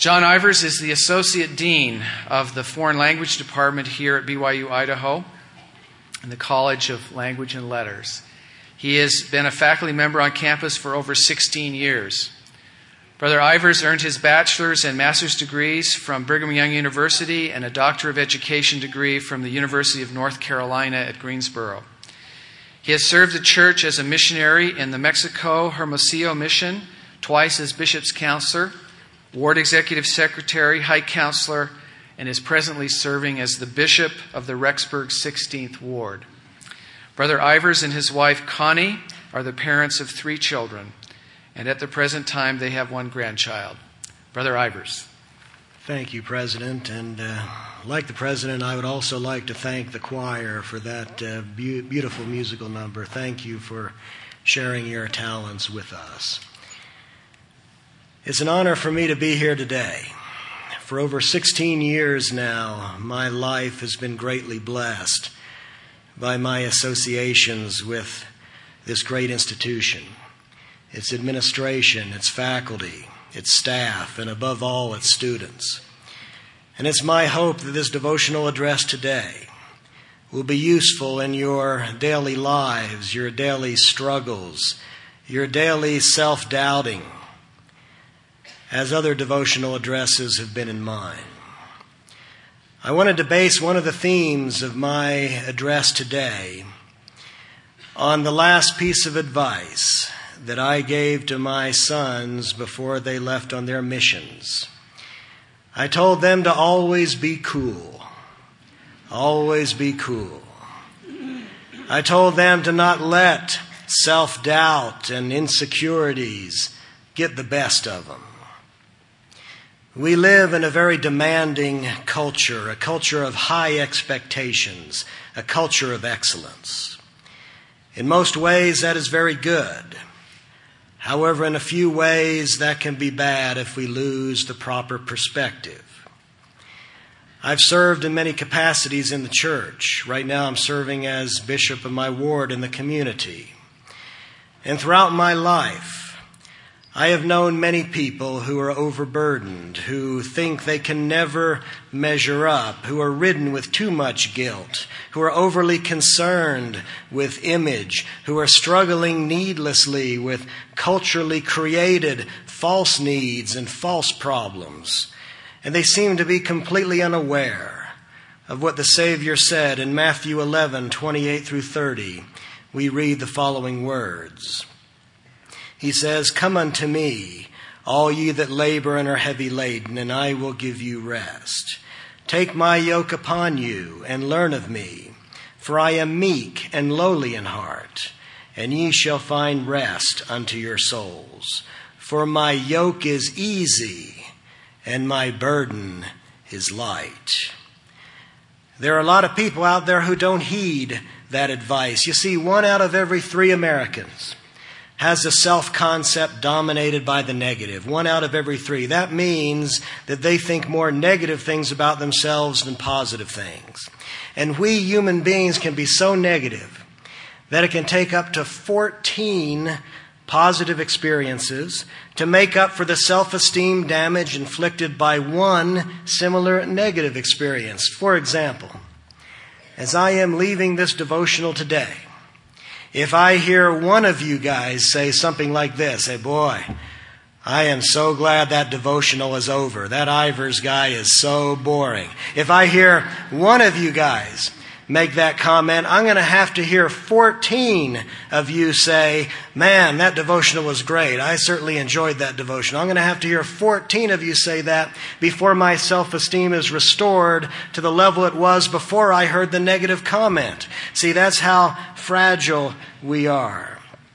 John Ivers is the Associate Dean of the Foreign Language Department here at BYU, Idaho, in the College of Language and Letters. He has been a faculty member on campus for over 16 years. Brother Ivers earned his bachelor's and master's degrees from Brigham Young University and a Doctor of Education degree from the University of North Carolina at Greensboro. He has served the church as a missionary in the Mexico Hermosillo Mission, twice as bishop's counselor, ward executive secretary, high counselor, and is presently serving as the bishop of the Rexburg 16th Ward. Brother Ivers and his wife Connie are the parents of 3 children, and at the present time they have 1 grandchild. Brother Ivers. Thank you, President. And like the President, I would also like to thank the choir for that beautiful musical number. Thank you for sharing your talents with us. It's an honor for me to be here today. For over 16 years now, my life has been greatly blessed by my associations with this great institution, its administration, its faculty, its staff, and above all, its students. And it's my hope that this devotional address today will be useful in your daily lives, your daily struggles, your daily self-doubting, as other devotional addresses have been in mine. I wanted to base one of the themes of my address today on the last piece of advice that I gave to my sons before they left on their missions. I told them to always be cool. Always be cool. I told them to not let self-doubt and insecurities get the best of them. We live in a very demanding culture, a culture of high expectations, a culture of excellence. In most ways, that is very good. However, in a few ways, that can be bad if we lose the proper perspective. I've served in many capacities in the church. Right now, I'm serving as bishop of my ward in the community. And throughout my life, I have known many people who are overburdened, who think they can never measure up, who are ridden with too much guilt, who are overly concerned with image, who are struggling needlessly with culturally created false needs and false problems. And they seem to be completely unaware of what the Savior said in Matthew 11:28 through 30. We read the following words. He says, "Come unto me, all ye that labor and are heavy laden, and I will give you rest. Take my yoke upon you, and learn of me, for I am meek and lowly in heart, and ye shall find rest unto your souls. For my yoke is easy, and my burden is light." There are a lot of people out there who don't heed that advice. You see, 1 out of every 3 Americans has a self-concept dominated by the negative. 1 out of every 3. That means that they think more negative things about themselves than positive things. And we human beings can be so negative that it can take up to 14 positive experiences to make up for the self-esteem damage inflicted by 1 similar negative experience. For example, as I am leaving this devotional today, if I hear one of you guys say something like this, say, "Boy, I am so glad that devotional is over. That Ivers guy is so boring." If I hear one of you guys make that comment, I'm going to have to hear 14 of you say, "Man, that devotional was great. I certainly enjoyed that devotional." I'm going to have to hear 14 of you say that before my self-esteem is restored to the level it was before I heard the negative comment. See, that's how fragile we are.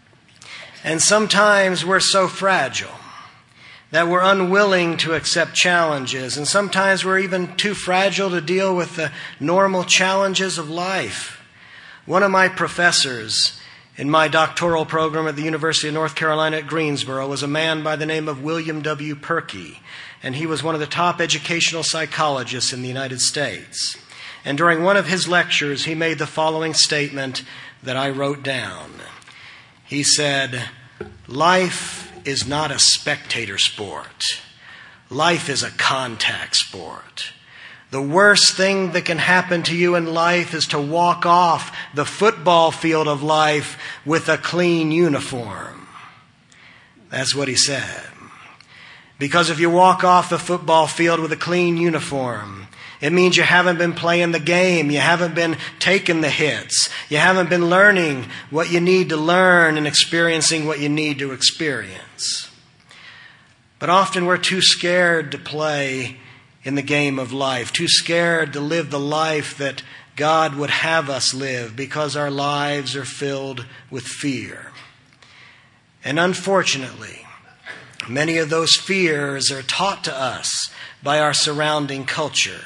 And sometimes we're so fragile that we're unwilling to accept challenges. And sometimes we're even too fragile to deal with the normal challenges of life. One of my professors in my doctoral program at the University of North Carolina at Greensboro was a man by the name of William W. Perky. And he was one of the top educational psychologists in the United States. And during one of his lectures, he made the following statement that I wrote down. He said, "Life is not a spectator sport. life is a contact sport. The worst thing that can happen to you in life is to walk off the football field of life with a clean uniform. That's what he said. Because if you walk off the football field with a clean uniform, it means you haven't been playing the game. You haven't been taking the hits. You haven't been learning what you need to learn and experiencing what you need to experience. But often we're too scared to play in the game of life, too scared to live the life that God would have us live because our lives are filled with fear. And unfortunately, many of those fears are taught to us by our surrounding culture.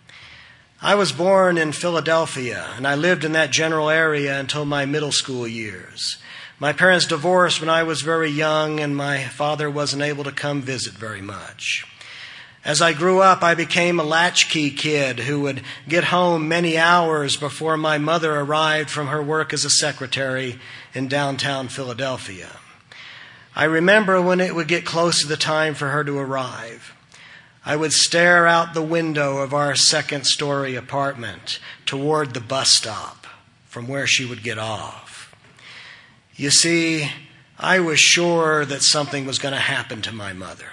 I was born in Philadelphia, and I lived in that general area until my middle school years. My parents divorced when I was very young, and my father wasn't able to come visit very much. As I grew up, I became a latchkey kid who would get home many hours before my mother arrived from her work as a secretary in downtown Philadelphia. I remember when it would get close to the time for her to arrive, I would stare out the window of our second-story apartment toward the bus stop from where she would get off. You see, I was sure that something was going to happen to my mother.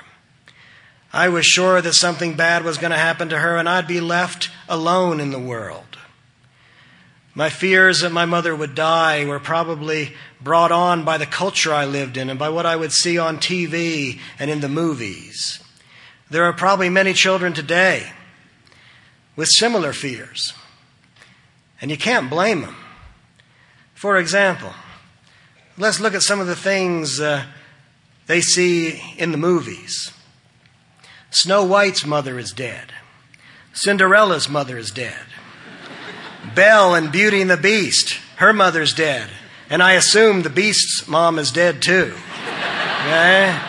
I was sure that something bad was going to happen to her and I'd be left alone in the world. My fears that my mother would die were probably brought on by the culture I lived in and by what I would see on TV and in the movies. There are probably many children today with similar fears, and you can't blame them. For example, let's look at some of the things they see in the movies. Snow White's mother is dead. Cinderella's mother is dead. Belle in Beauty and the Beast, her mother's dead. And I assume the Beast's mom is dead too. Okay?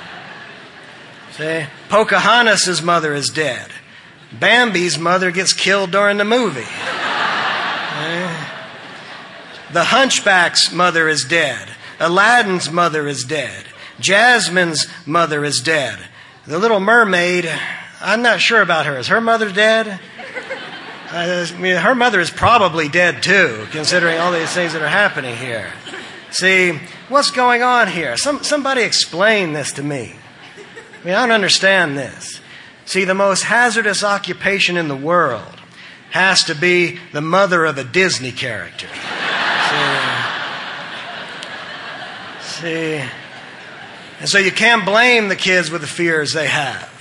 See? Pocahontas' mother is dead. Bambi's mother gets killed during the movie. Okay? The Hunchback's mother is dead. Aladdin's mother is dead. Jasmine's mother is dead. The Little Mermaid, I'm not sure about her. Is her mother dead? Her mother is probably dead too, considering all these things that are happening here. See, what's going on here? Somebody explain this to me. I don't understand this. See, the most hazardous occupation in the world has to be the mother of a Disney character. See? And so you can't blame the kids with the fears they have.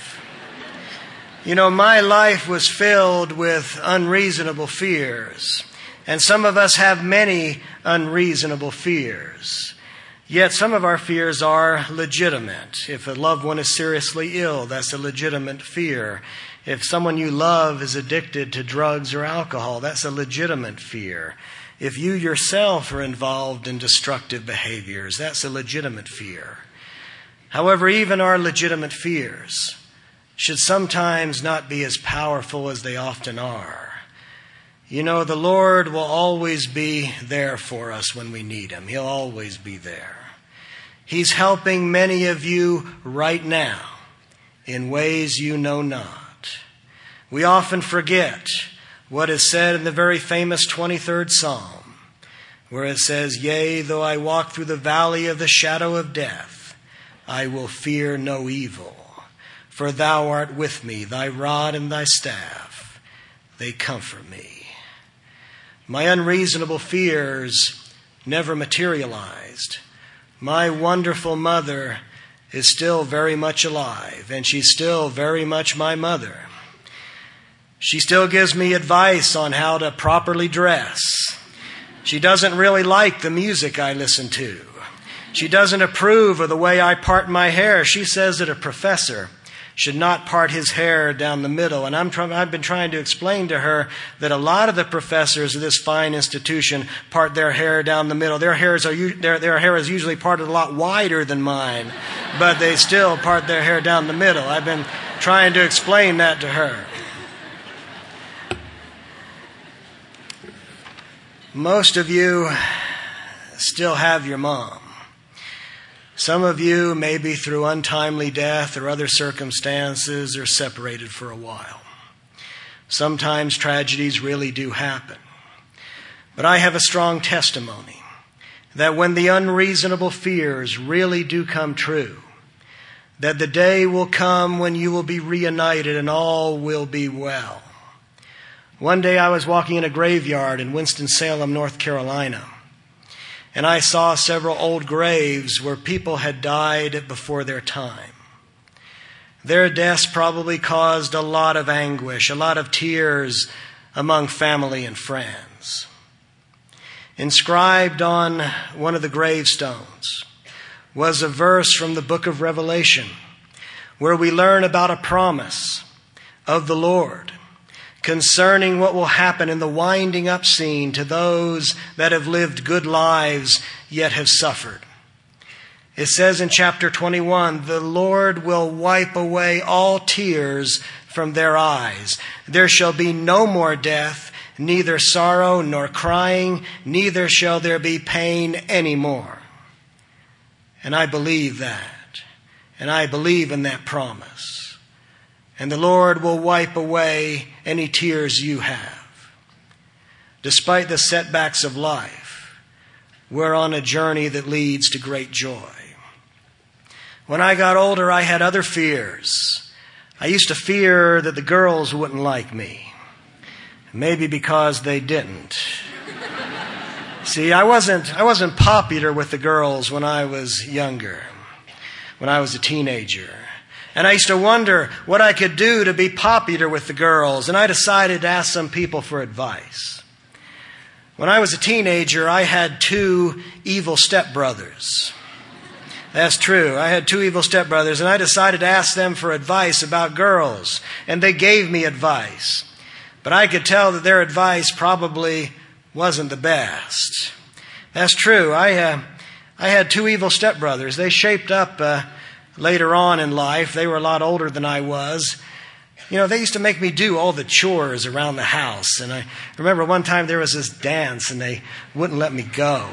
You know, my life was filled with unreasonable fears. And some of us have many unreasonable fears. Yet some of our fears are legitimate. If a loved one is seriously ill, that's a legitimate fear. If someone you love is addicted to drugs or alcohol, that's a legitimate fear. If you yourself are involved in destructive behaviors, that's a legitimate fear. However, even our legitimate fears should sometimes not be as powerful as they often are. You know, the Lord will always be there for us when we need Him. He'll always be there. He's helping many of you right now in ways you know not. We often forget what is said in the very famous 23rd Psalm, where it says, "Yea, though I walk through the valley of the shadow of death, I will fear no evil, for thou art with me, thy rod and thy staff, they comfort me." My unreasonable fears never materialized. My wonderful mother is still very much alive, and she's still very much my mother. She still gives me advice on how to properly dress. She doesn't really like the music I listen to. She doesn't approve of the way I part my hair. She says that a professor should not part his hair down the middle. And I've been trying to explain to her that a lot of the professors of this fine institution part their hair down the middle. Their hair is usually parted a lot wider than mine, but they still part their hair down the middle. I've been trying to explain that to her. Most of you still have your mom. Some of you, maybe through untimely death or other circumstances, are separated for a while. Sometimes tragedies really do happen. But I have a strong testimony that when the unreasonable fears really do come true, that the day will come when you will be reunited and all will be well. One day I was walking in a graveyard in Winston-Salem, North Carolina, and I saw several old graves where people had died before their time. Their deaths probably caused a lot of anguish, a lot of tears among family and friends. Inscribed on one of the gravestones was a verse from the book of Revelation, where we learn about a promise of the Lord concerning what will happen in the winding up scene to those that have lived good lives yet have suffered. It says in chapter 21, the Lord will wipe away all tears from their eyes. There shall be no more death, neither sorrow nor crying, neither shall there be pain anymore. And I believe that. And I believe in that promise. And the Lord will wipe away any tears you have. Despite the setbacks of life, we're on a journey that leads to great joy. When I got older, I had other fears. I used to fear that the girls wouldn't like me. Maybe because they didn't. See, I wasn't popular with the girls when I was younger, when I was a teenager. And I used to wonder what I could do to be popular with the girls, and I decided to ask some people for advice. When I was a teenager, I had 2 evil stepbrothers. That's true. I had 2 evil stepbrothers, and I decided to ask them for advice about girls, and they gave me advice. But I could tell that their advice probably wasn't the best. That's true. I had 2 evil stepbrothers. They shaped up later on in life. They were a lot older than I was. You know, they used to make me do all the chores around the house. And I remember one time there was this dance and they wouldn't let me go.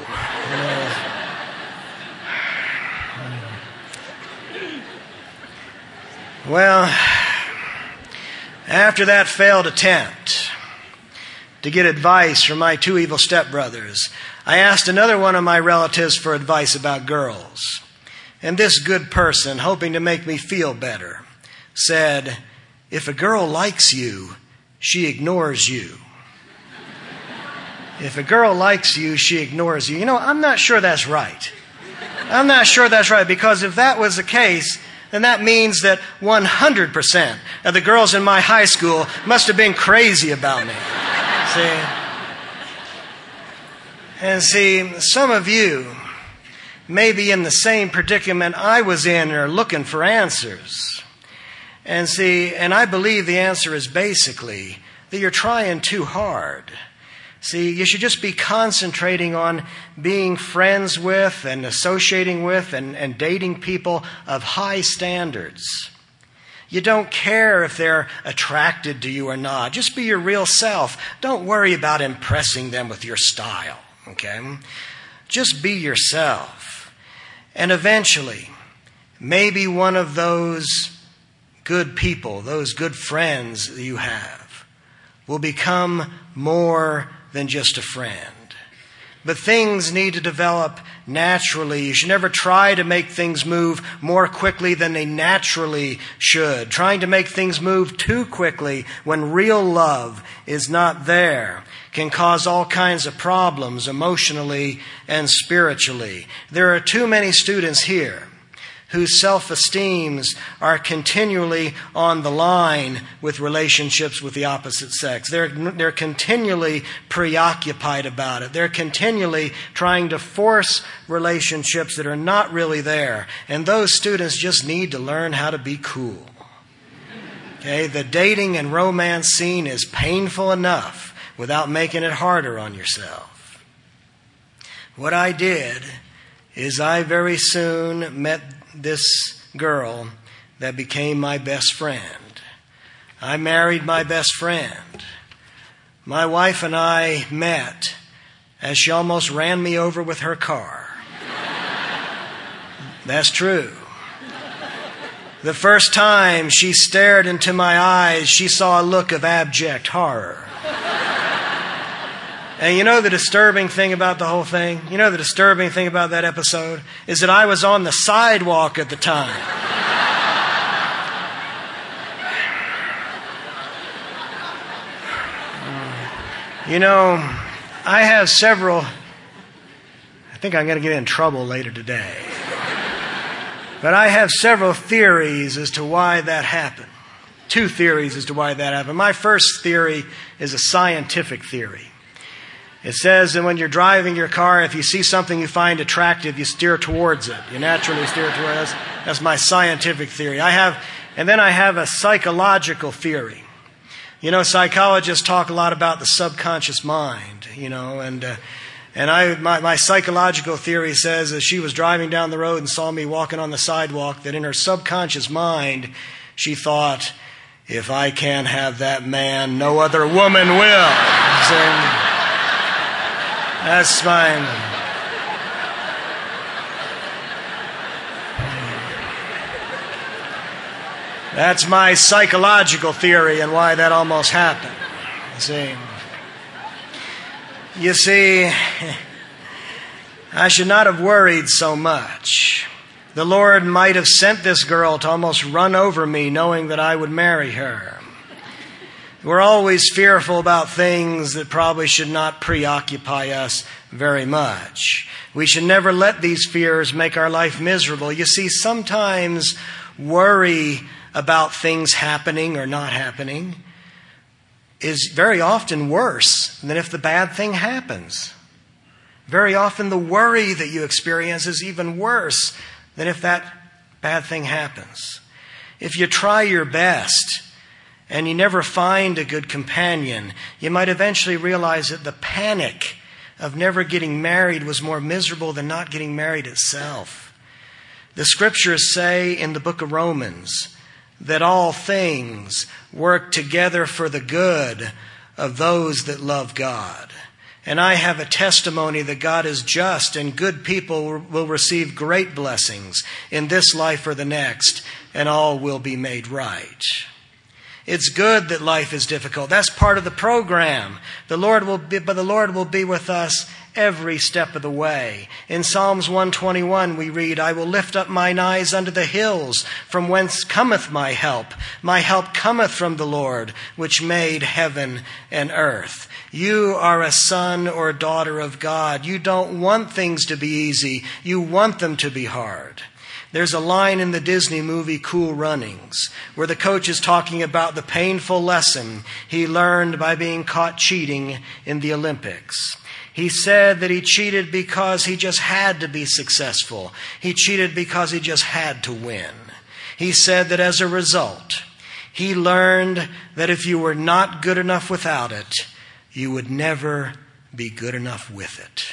Well, after that failed attempt to get advice from my 2 evil stepbrothers, I asked another one of my relatives for advice about girls. And this good person, hoping to make me feel better, said, if a girl likes you, she ignores you. If a girl likes you, she ignores you. You know, I'm not sure that's right. I'm not sure that's right, because if that was the case, then that means that 100% of the girls in my high school must have been crazy about me. See, some of you may be in the same predicament I was in, or looking for answers. And I believe the answer is basically that you're trying too hard. See, you should just be concentrating on being friends with and associating with and dating people of high standards. You don't care if they're attracted to you or not. Just be your real self. Don't worry about impressing them with your style, okay? Just be yourself. And eventually, maybe one of those good people, those good friends that you have, will become more than just a friend. But things need to develop naturally. You should never try to make things move more quickly than they naturally should. Trying to make things move too quickly when real love is not there can cause all kinds of problems emotionally and spiritually. There are too many students here whose self-esteems are continually on the line with relationships with the opposite sex. They're continually preoccupied about it. They're continually trying to force relationships that are not really there. And those students just need to learn how to be cool. Okay, the dating and romance scene is painful enough without making it harder on yourself. What I did is I very soon met this girl that became my best friend. I married my best friend. My wife and I met as she almost ran me over with her car. That's true. The first time she stared into my eyes, she saw a look of abject horror. And you know the disturbing thing about the whole thing? You know the disturbing thing about that episode? Is that I was on the sidewalk at the time. You know, I have several... I think I'm going to get in trouble later today. But I have several theories as to why that happened. 2 theories as to why that happened. My first theory is a scientific theory. It says that when you're driving your car, if you see something you find attractive, you steer towards it. You naturally steer towards it. That's my scientific theory. And then I have a psychological theory. You know, psychologists talk a lot about the subconscious mind, you know, and my psychological theory says that she was driving down the road and saw me walking on the sidewalk, that in her subconscious mind, she thought, if I can't have that man, no other woman will. So, that's mine. That's my psychological theory and why that almost happened. You see, I should not have worried so much. The Lord might have sent this girl to almost run over me knowing that I would marry her. We're always fearful about things that probably should not preoccupy us very much. We should never let these fears make our life miserable. You see, sometimes worry about things happening or not happening is very often worse than if the bad thing happens. Very often the worry that you experience is even worse than if that bad thing happens. If you try your best and you never find a good companion, you might eventually realize that the panic of never getting married was more miserable than not getting married itself. The scriptures say in the book of Romans that all things work together for the good of those that love God. And I have a testimony that God is just and good people will receive great blessings in this life or the next, and all will be made right. It's good that life is difficult. That's part of the program. But the Lord will be with us every step of the way. In Psalms 121 we read, I will lift up mine eyes unto the hills, from whence cometh my help. My help cometh from the Lord, which made heaven and earth. You are a son or daughter of God. You don't want things to be easy. You want them to be hard. There's a line in the Disney movie Cool Runnings where the coach is talking about the painful lesson he learned by being caught cheating in the Olympics. He said that he cheated because he just had to be successful. He cheated because he just had to win. He said that as a result, he learned that if you were not good enough without it, you would never be good enough with it.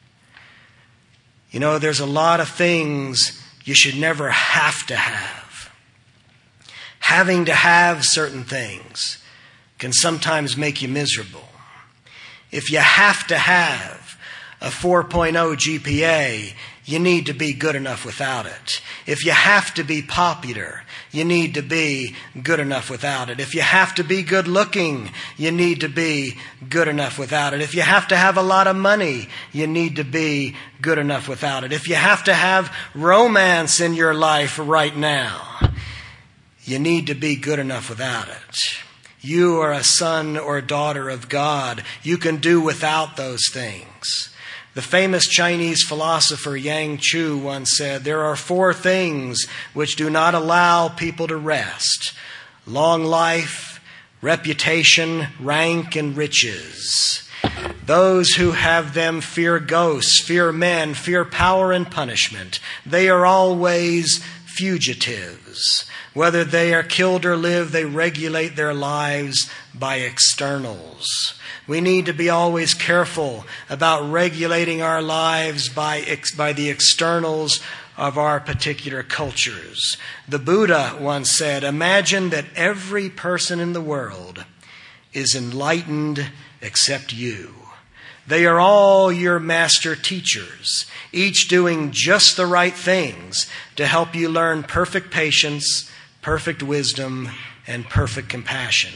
You know, there's a lot of things you should never have to have. Having to have certain things can sometimes make you miserable. If you have to have a 4.0 GPA, you need to be good enough without it. If you have to be popular, you need to be good enough without it. If you have to be good looking, you need to be good enough without it. If you have to have a lot of money, you need to be good enough without it. If you have to have romance in your life right now, you need to be good enough without it. You are a son or daughter of God. You can do without those things. The famous Chinese philosopher Yang Chu once said, there are 4 things which do not allow people to rest: long life, reputation, rank, and riches. Those who have them fear ghosts, fear men, fear power and punishment. They are always fugitives. Whether they are killed or live, they regulate their lives by externals. We need to be always careful about regulating our lives by the externals of our particular cultures. The Buddha once said, imagine that every person in the world is enlightened except you. They are all your master teachers, each doing just the right things to help you learn perfect patience, perfect wisdom, and perfect compassion.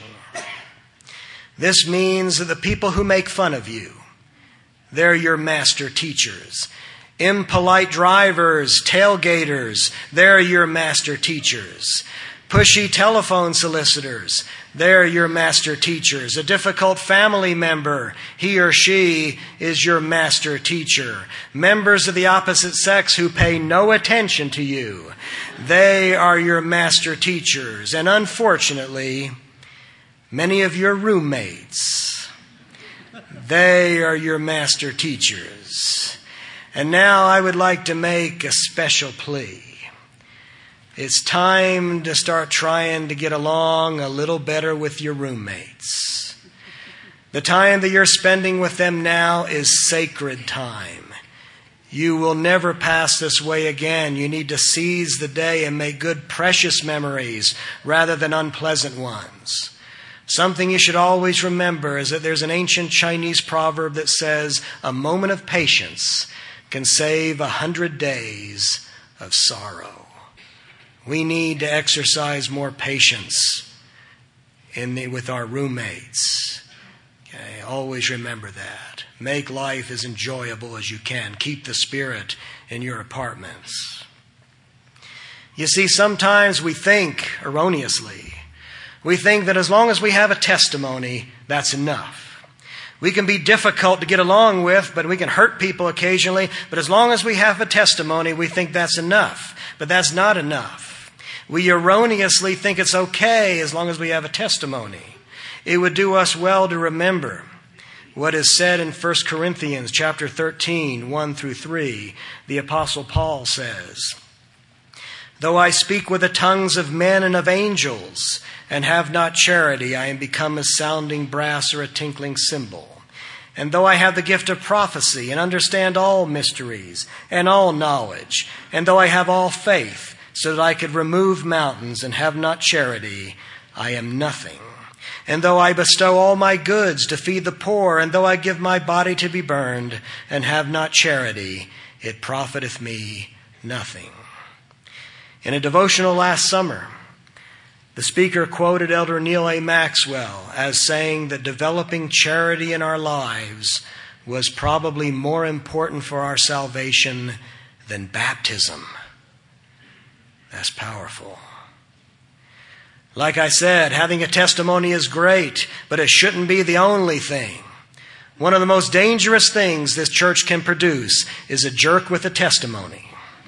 This means that the people who make fun of you, they're your master teachers. Impolite drivers, tailgaters, they're your master teachers. Pushy telephone solicitors, they're your master teachers. A difficult family member, he or she is your master teacher. Members of the opposite sex who pay no attention to you, they are your master teachers. And unfortunately, many of your roommates, they are your master teachers. And now I would like to make a special plea. It's time to start trying to get along a little better with your roommates. The time that you're spending with them now is sacred time. You will never pass this way again. You need to seize the day and make good, precious memories rather than unpleasant ones. Something you should always remember is that there's an ancient Chinese proverb that says, a moment of patience can save 100 days of sorrow. We need to exercise more patience with our roommates. Okay, always remember that. Make life as enjoyable as you can. Keep the spirit in your apartments. You see, sometimes we think erroneously. We think that as long as we have a testimony, that's enough. We can be difficult to get along with, but we can hurt people occasionally. But as long as we have a testimony, we think that's enough. But that's not enough. We erroneously think it's okay as long as we have a testimony. It would do us well to remember what is said in 1 Corinthians chapter 13, 1 through 3. The Apostle Paul says, though I speak with the tongues of men and of angels, and have not charity, I am become a sounding brass or a tinkling cymbal. And though I have the gift of prophecy, and understand all mysteries, and all knowledge, and though I have all faith, so that I could remove mountains and have not charity, I am nothing. And though I bestow all my goods to feed the poor, and though I give my body to be burned, and have not charity, it profiteth me nothing. In a devotional last summer, the speaker quoted Elder Neal A. Maxwell as saying that developing charity in our lives was probably more important for our salvation than baptism. That's powerful. Like I said, having a testimony is great, but it shouldn't be the only thing. One of the most dangerous things this church can produce is a jerk with a testimony.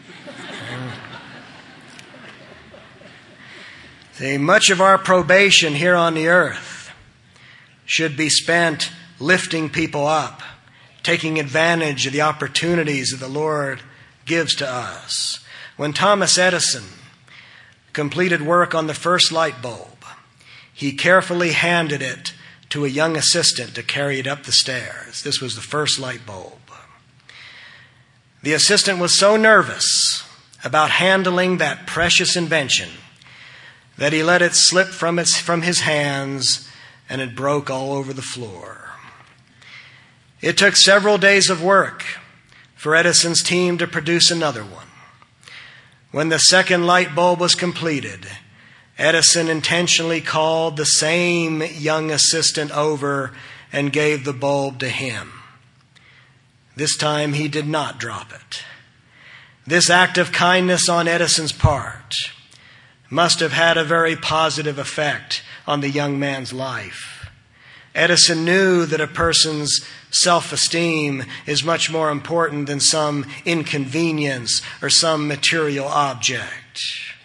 See, much of our probation here on the earth should be spent lifting people up, taking advantage of the opportunities that the Lord gives to us. When Thomas Edison completed work on the first light bulb, he carefully handed it to a young assistant to carry it up the stairs. This was the first light bulb. The assistant was so nervous about handling that precious invention that he let it slip from his hands, and it broke all over the floor. It took several days of work for Edison's team to produce another one. When the second light bulb was completed, Edison intentionally called the same young assistant over and gave the bulb to him. This time he did not drop it. This act of kindness on Edison's part must have had a very positive effect on the young man's life. Edison knew that a person's self-esteem is much more important than some inconvenience or some material object.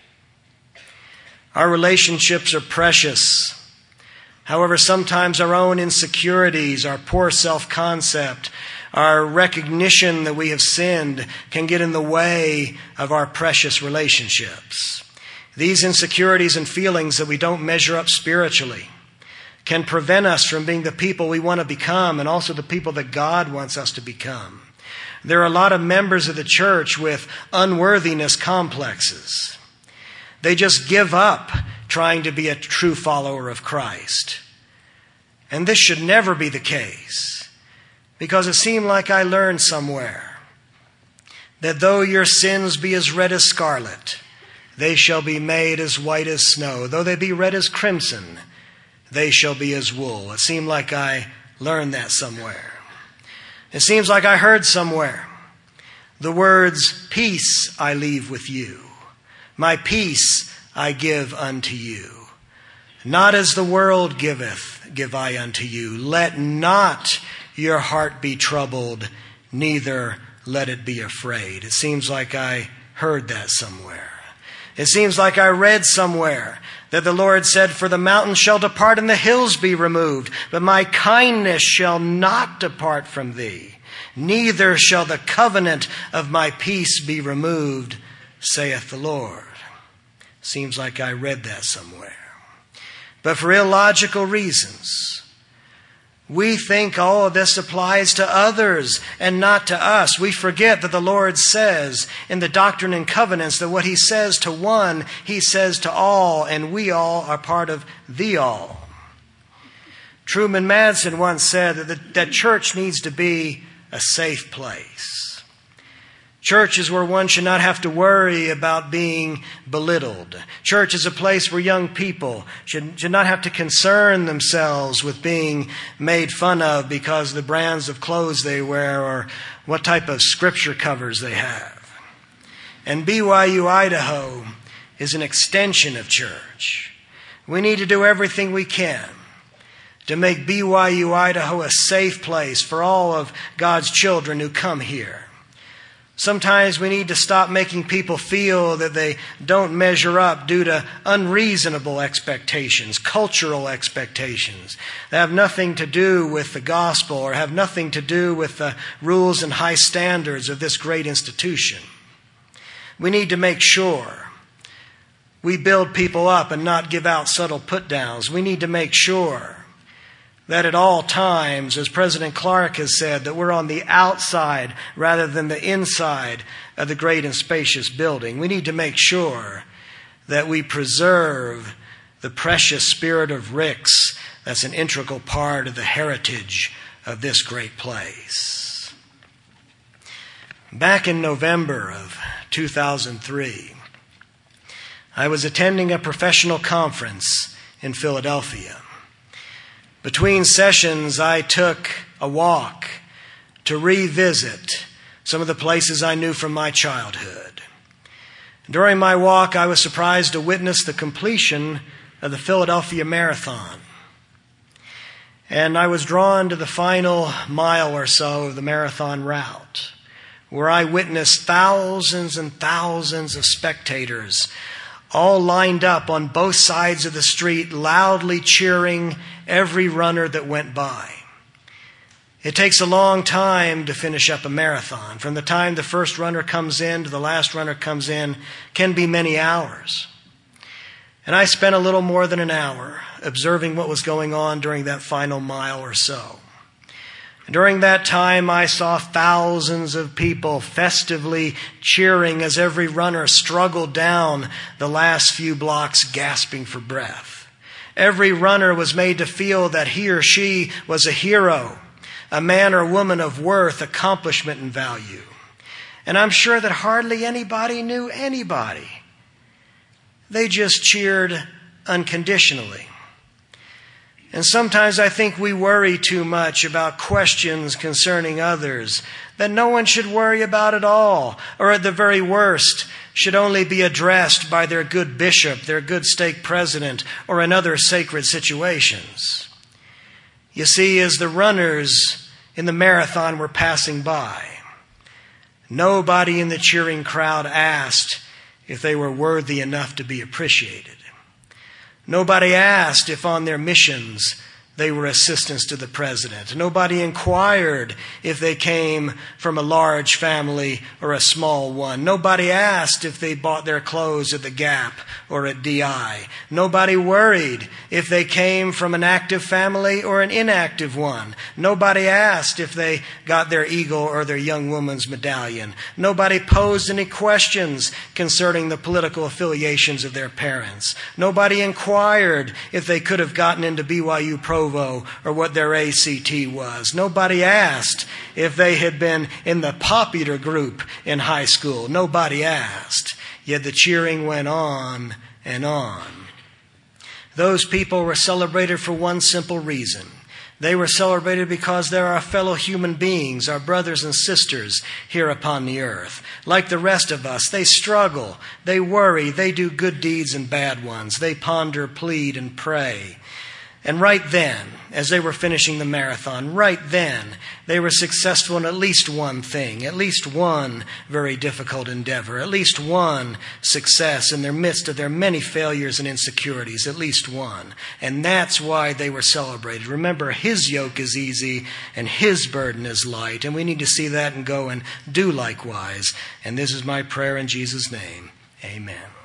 Our relationships are precious. However, sometimes our own insecurities, our poor self-concept, our recognition that we have sinned can get in the way of our precious relationships. These insecurities and feelings that we don't measure up spiritually can prevent us from being the people we want to become and also the people that God wants us to become. There are a lot of members of the church with unworthiness complexes. They just give up trying to be a true follower of Christ. And this should never be the case. because it seemed like I learned somewhere that though your sins be as red as scarlet, they shall be made as white as snow. Though they be red as crimson, they shall be as wool. It seemed like I learned that somewhere. It seems like I heard somewhere the words, peace I leave with you. My peace I give unto you. Not as the world giveth, give I unto you. Let not your heart be troubled, neither let it be afraid. It seems like I heard that somewhere. It seems like I read somewhere that the Lord said, for the mountains shall depart and the hills be removed, but my kindness shall not depart from thee. Neither shall the covenant of my peace be removed, saith the Lord. Seems like I read that somewhere. But for illogical reasons, we think all of this applies to others and not to us. We forget that the Lord says in the Doctrine and Covenants that what He says to one, He says to all, and we all are part of the all. Truman Madsen once said that church needs to be a safe place. Church is where one should not have to worry about being belittled. Church is a place where young people should not have to concern themselves with being made fun of because of the brands of clothes they wear or what type of scripture covers they have. And BYU Idaho is an extension of church. We need to do everything we can to make BYU Idaho a safe place for all of God's children who come here. Sometimes we need to stop making people feel that they don't measure up due to unreasonable expectations, cultural expectations that have nothing to do with the gospel or have nothing to do with the rules and high standards of this great institution. We need to make sure we build people up and not give out subtle put-downs. We need to make sure that at all times, as President Clark has said, that we're on the outside rather than the inside of the great and spacious building. We need to make sure that we preserve the precious spirit of Ricks that's an integral part of the heritage of this great place. Back in November of 2003, I was attending a professional conference in Philadelphia. Between sessions, I took a walk to revisit some of the places I knew from my childhood. During my walk, I was surprised to witness the completion of the Philadelphia Marathon. And I was drawn to the final mile or so of the marathon route, where I witnessed thousands and thousands of spectators all lined up on both sides of the street, loudly cheering every runner that went by. It takes a long time to finish up a marathon. From the time the first runner comes in to the last runner comes in can be many hours. And I spent a little more than an hour observing what was going on during that final mile or so. During that time, I saw thousands of people festively cheering as every runner struggled down the last few blocks, gasping for breath. Every runner was made to feel that he or she was a hero, a man or woman of worth, accomplishment, and value. And I'm sure that hardly anybody knew anybody. They just cheered unconditionally. And sometimes I think we worry too much about questions concerning others that no one should worry about at all, or at the very worst, should only be addressed by their good bishop, their good stake president, or in other sacred situations. You see, as the runners in the marathon were passing by, nobody in the cheering crowd asked if they were worthy enough to be appreciated. Nobody asked if on their missions they were assistants to the president. Nobody inquired if they came from a large family or a small one. Nobody asked if they bought their clothes at the Gap or at DI. Nobody worried if they came from an active family or an inactive one. Nobody asked if they got their Eagle or their Young Woman's Medallion. Nobody posed any questions concerning the political affiliations of their parents. Nobody inquired if they could have gotten into BYU programs Provo or what their ACT was. Nobody asked if they had been in the popular group in high school. Nobody asked. Yet the cheering went on and on. Those people were celebrated for one simple reason. They were celebrated because they're our fellow human beings, our brothers and sisters here upon the earth. Like the rest of us, they struggle, they worry, they do good deeds and bad ones. They ponder, plead, and pray. And right then, as they were finishing the marathon, right then, they were successful in at least one thing, at least one very difficult endeavor, at least one success in their midst of their many failures and insecurities, at least one. And that's why they were celebrated. Remember, His yoke is easy and His burden is light, and we need to see that and go and do likewise. And this is my prayer in Jesus' name. Amen.